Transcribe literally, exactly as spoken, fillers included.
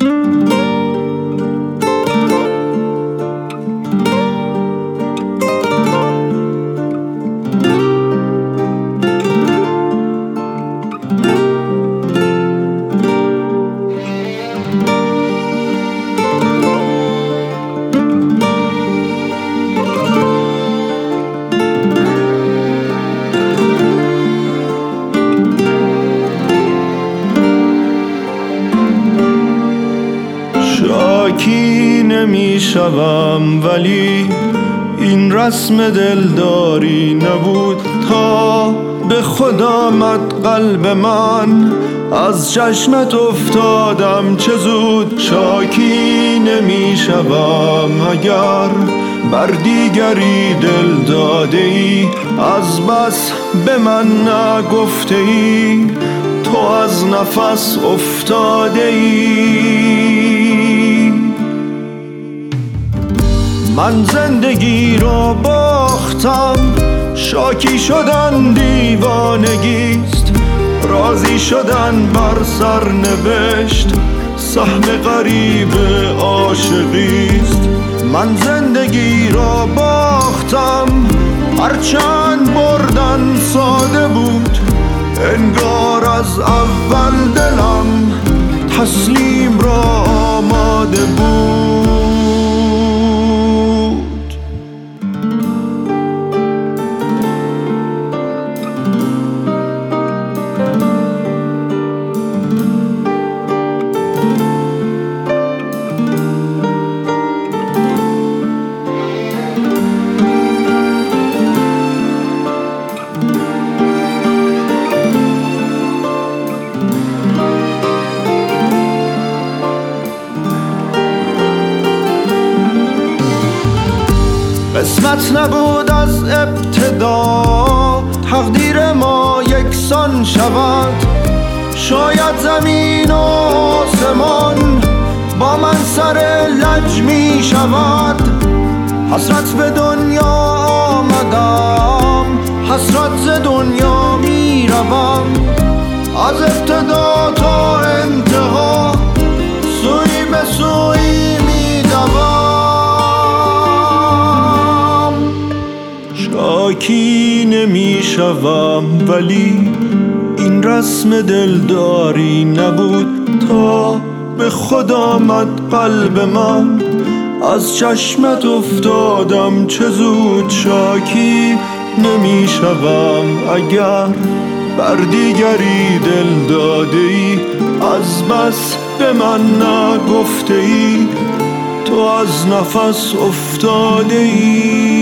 شاکی نمی شوم ولی این رسم دلداری نبود تا به خود آمد قلب من، از چشمت افتادم چه زود. شاکی نمی شوم اگر بر دیگری دل داده ای، از بس به من نگفته ای تو از نفس افتاده ای. من زندگی رو باختم، شاکی شدن دیوانگیست، راضی شدن بر سر نوشت سهم غریب عاشقیست. من زندگی رو باختم، هرچند بردن ساده بود، انگار از اول دلم تسلیم را آماده بود. قسمت نبود از ابتدا تقدیر ما یکسان شود، شاید زمین و آسمان با من سر لج می شود. حسرت به دنیا آمدم، حسرت ز دنیا می روم، از ابتدا تا انتها سوی به سوی می دوم. شاکی نمی شوم ولی این رسم دلداری نبود تا به خود آمد قلب من، از چشمت افتادم چه زود. شاکی نمی شوم اگر بر دیگری دل داده ای، از بس به من نگفته ای تو از نفس افتاده ای.